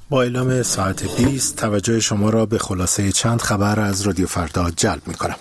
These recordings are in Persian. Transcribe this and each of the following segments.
با اعلام ساعت 20 توجه شما را به خلاصه چند خبر از رادیو فردا جلب می کنم.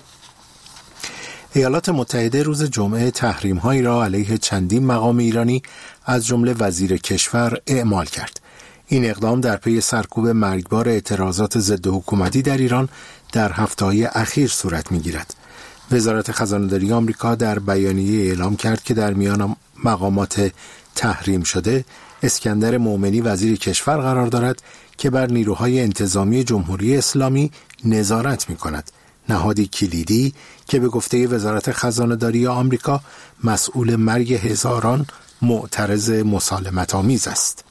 ایالات متحده روز جمعه تحریم‌هایی را علیه چندین مقام ایرانی از جمله وزیر کشور اعمال کرد. این اقدام در پی سرکوب مرگبار اعتراضات ضد حکومتی در ایران در هفته‌های اخیر صورت می‌گیرد. وزارت خزانه‌داری آمریکا در بیانیه اعلام کرد که در میان مقامات تحریم شده اسکندر مومنی وزیر کشور قرار دارد که بر نیروهای انتظامی جمهوری اسلامی نظارت می‌کند. نهادی کلیدی که به گفته وزارت خزانه‌داری آمریکا مسئول مرگ هزاران معترض مسالمت‌آمیز است.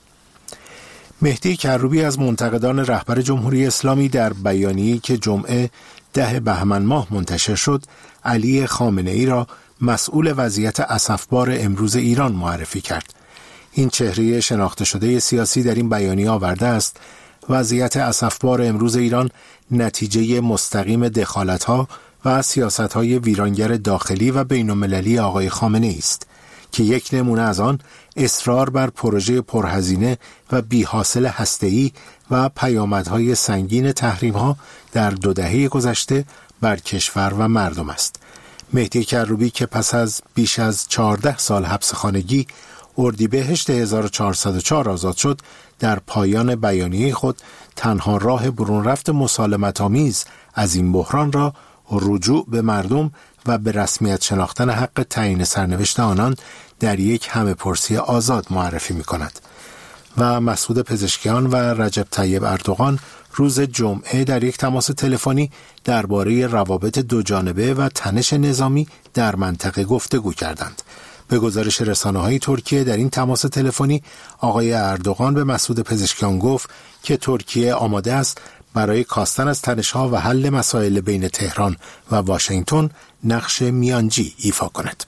مهدی کروبی از منتقدان رهبر جمهوری اسلامی در بیانیه‌ای که جمعه 10 بهمن ماه منتشر شد، علی خامنه‌ای را مسئول وضعیت اسفبار امروز ایران معرفی کرد. این چهره شناخته شده سیاسی در این بیانیه آورده است وضعیت اسفبار امروز ایران نتیجه مستقیم دخالت‌ها و سیاست‌های ویرانگر داخلی و بین‌المللی آقای خامنه‌ای است که یک نمونه از آن اصرار بر پروژه پرهزینه و بی‌حاصل هسته‌ای و پیامدهای سنگین تحریم‌ها در 2 دهه گذشته بر کشور و مردم است. مهدی کروبی که پس از بیش از 14 سال حبس خانگی اردیبهشت 1404 آزاد شد، در پایان بیانیه خود تنها راه برون رفت مسالمت‌آمیز از این بحران را رجوع به مردم و به رسمیت شناختن حق تعیین سرنوشت آنان در یک همه‌پرسی آزاد معرفی می‌کند. و مسعود پزشکیان و رجب طیب اردوغان روز جمعه در یک تماس تلفنی درباره روابط دوجانبه و تنش نظامی در منطقه گفتگو کردند. به گزارش رسانه‌های ترکیه در این تماس تلفنی آقای اردوغان به مسعود پزشکیان گفت که ترکیه آماده است برای کاستن از تنش‌ها و حل مسائل بین تهران و واشنگتن نقش میانجی ایفا کند.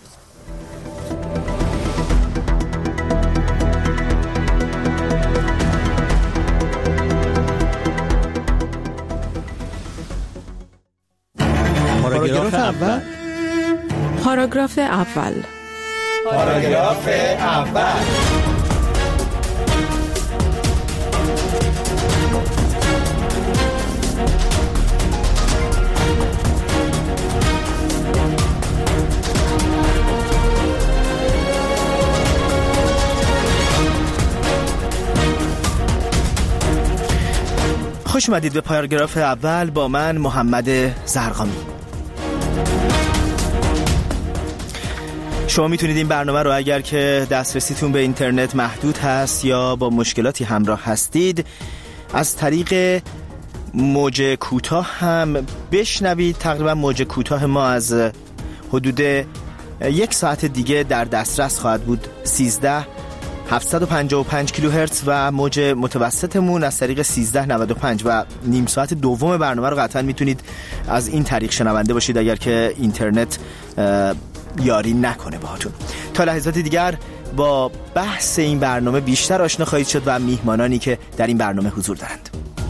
پاراگراف اول. پاراگراف اول. پاراگراف اول. خوش اومدید به پاراگراف اول با من محمد زرقامی. شما میتونید این برنامه رو اگر که دسترسیتون به اینترنت محدود هست یا با مشکلاتی همراه هستید از طریق موج کوتاه هم بشنوید. تقریبا موج کوتاه ما از حدود 1 ساعت دیگه در دسترس خواهد بود. 13755 کیلوهرتز و موج متوسطمون از طریق 1395 و نیم ساعت دوم برنامه رو قطعا میتونید از این طریق شنونده باشید اگر که اینترنت یاری نکنه باهاتون. تا لحظات دیگر با بحث این برنامه بیشتر آشنا خواهید شد و میهمانانی که در این برنامه حضور دارند.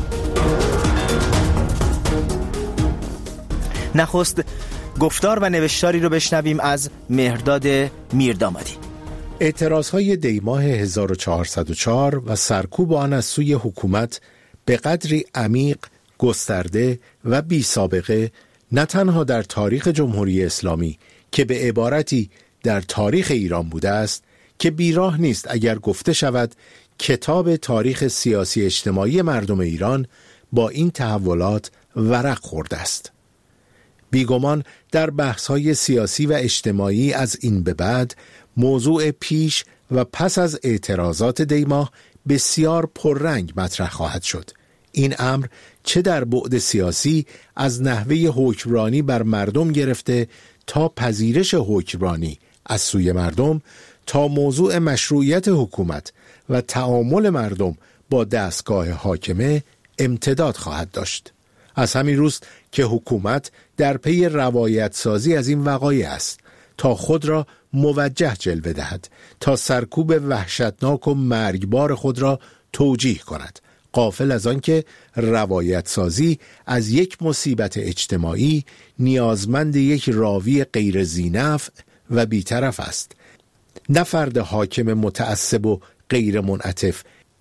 نخست گفتار و نوشتاری رو بشنویم از مهرداد میردامادی. اعتراضهای دیماه 1404 و سرکوب آن از سوی حکومت به قدری عمیق، گسترده و بی سابقه نه تنها در تاریخ جمهوری اسلامی که به عبارتی در تاریخ ایران بوده است که بیراه نیست اگر گفته شود کتاب تاریخ سیاسی اجتماعی مردم ایران با این تحولات ورق خورده است. بیگمان در بحث‌های سیاسی و اجتماعی از این به بعد موضوع پیش و پس از اعتراضات دیماه بسیار پررنگ مطرح خواهد شد. این امر چه در بعد سیاسی از نحوه حکمرانی بر مردم گرفته تا پذیرش حکمرانی از سوی مردم تا موضوع مشروعیت حکومت و تعامل مردم با دستگاه حاکمه امتداد خواهد داشت. از همین روست که حکومت در پی روایت سازی از این وقایع است تا خود را موجه جلوه دهد، تا سرکوب وحشتناک و مرگبار خود را توجیه کند، غافل از آن که روایت سازی از یک مصیبت اجتماعی نیازمند یک راوی غیر ذینفع و بی‌طرف است، نه فرد حاکم متعصب و غیر منعطف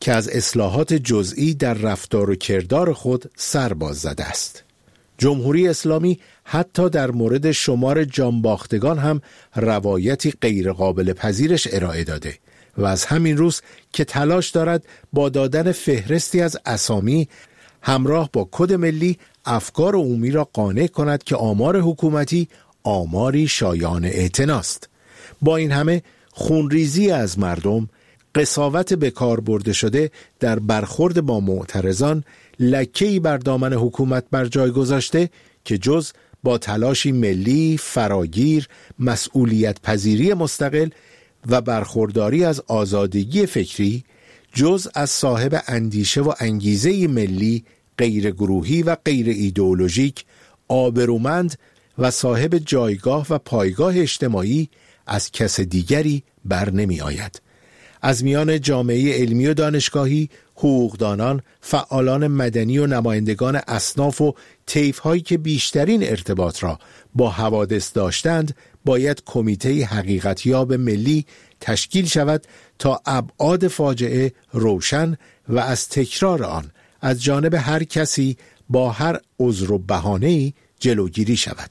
که از اصلاحات جزئی در رفتار و کردار خود سر باز زده است. جمهوری اسلامی حتی در مورد شمار جانباختگان هم روایتی غیر قابل پذیرش ارائه داده و از همین روز که تلاش دارد با دادن فهرستی از اسامی همراه با کد ملی افکار عمومی را قانع کند که آمار حکومتی آماری شایان اعتناست. با این همه خونریزی از مردم، قساوت به کار برده شده در برخورد با معترضان لکه‌ای بر دامن حکومت بر جای گذاشته که جز با تلاشی ملی، فراگیر، مسئولیت پذیری مستقل و برخورداری از آزادگی فکری، جز از صاحب اندیشه و انگیزه ملی، غیر گروهی و غیر ایدئولوژیک، آبرومند و صاحب جایگاه و پایگاه اجتماعی از کس دیگری بر نمی آید. از میان جامعه علمی و دانشگاهی، حقوقدانان، فعالان مدنی و نمایندگان اصناف و طیف‌هایی که بیشترین ارتباط را با حوادث داشتند، باید کمیته حقیقتیاب ملی تشکیل شود تا ابعاد فاجعه روشن و از تکرار آن از جانب هر کسی با هر عذر و بهانه‌ای جلوگیری شود.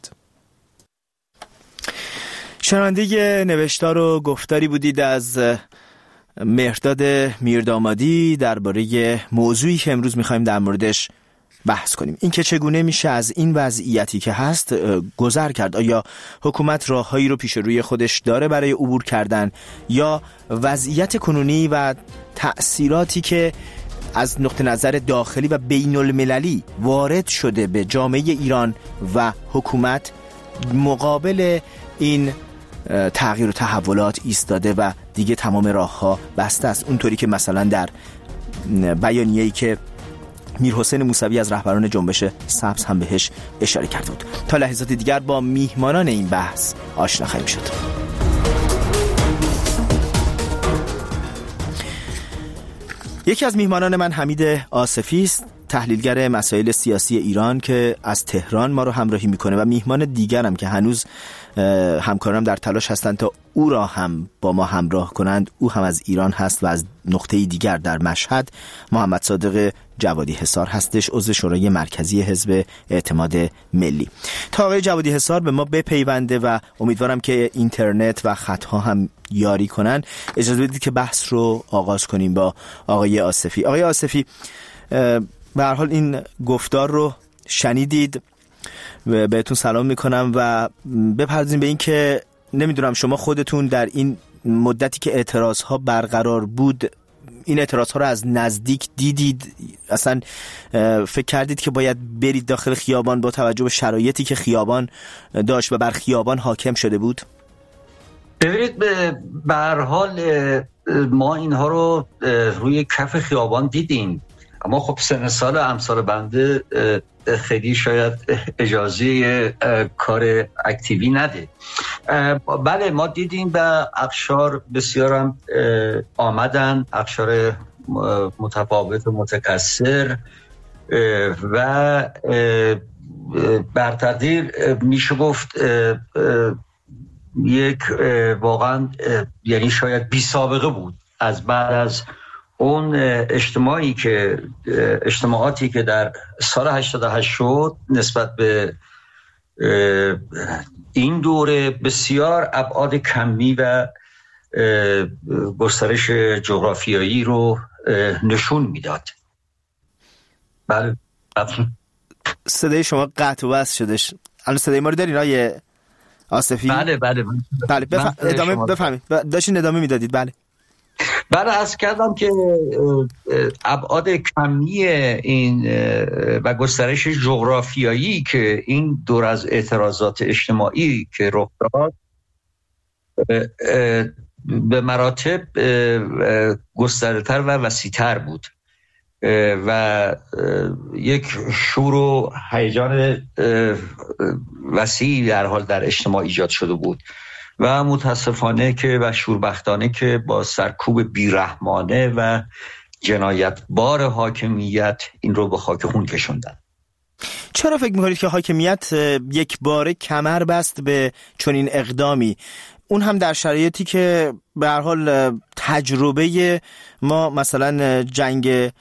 شنونده نوشتار و گفتاری بودید از مهرداد میردامادی درباره موضوعی که امروز می‌خوایم در موردش بحث کنیم. این که چگونه میشه از این وضعیتی که هست گذر کرد. آیا حکومت راههایی رو پیش روی خودش داره برای عبور کردن یا وضعیت کنونی و تأثیراتی که از نقطه نظر داخلی و بین المللی وارد شده به جامعه ایران و حکومت مقابل این تغییر و تحولات ایستاده و دیگه تمام راه‌ها بسته است، اونطوری که مثلا در بیانیه‌ای که میرحسین موسوی از رهبران جنبش سبز هم بهش اشاره کرده بود. تا لحظات دیگر با میهمانان این بحث آشنا خواهیم شد. یکی از میهمانان من حمید آصفی است، تحلیلگر مسائل سیاسی ایران که از تهران ما رو همراهی میکنه و میهمان دیگرم که هنوز همکارانم در تلاش هستند تا او را هم با ما همراه کنند. او هم از ایران هست و از نقطه دیگر در مشهد. محمد صادق جوادی حصار هستش، عضو شورای مرکزی حزب اعتماد ملی. تا آقای جوادی حصار به ما بپیونده و امیدوارم که اینترنت و خطها هم یاری کنن، اجازه بدید که بحث رو آغاز کنیم با آقای آصفی. آقای آصفی، به هر حال این گفتار رو شنیدید، بهتون سلام میکنم و بپردازیم به این که نمیدونم شما خودتون در این مدتی که اعتراض ها برقرار بود این اعتراض ها رو از نزدیک دیدید؟ اصلا فکر کردید که باید برید داخل خیابان با توجه به شرایطی که خیابان داشت و بر خیابان حاکم شده بود؟ ببینید، به هر حال ما اینها رو روی کف خیابان دیدیم، اما خب سن سال امثال بنده خیلی شاید اجازه کار اکتیوی نده. بله، ما دیدیم و اقشار بسیار هم آمدن، اقشار متفاوت و متکثر و بر تقدیر میشه گفت یک واقعا یعنی شاید بی سابقه بود از بعد از اون اجتماعاتی که در سال 88 شد نسبت به این دوره بسیار ابعاد کمی و گسترش جغرافیایی رو نشون میداد. بله، صدای شما قطع و وصل شدش. الان صدای ما رو دارین آقای آصفی؟ بله ادامه بفهمید، داشتین ادامه میدادید. بله، عرض کردم که ابعاد کمی این و گسترش جغرافیایی که این دور از اعتراضات اجتماعی که رخ داد به مراتب گسترده‌تر و وسیع‌تر بود و یک شور و هیجان وسیعی در حال در اجتماع ایجاد شده بود و متاسفانه که و شوربختانه که با سرکوب بیرحمانه و جنایتبار حاکمیت این رو به خاک خون کشوندن. چرا فکر می‌کنید که حاکمیت یک باره کمر بست به چنین اقدامی؟ اون هم در شرایطی که به هر حال تجربه ما مثلا جنگ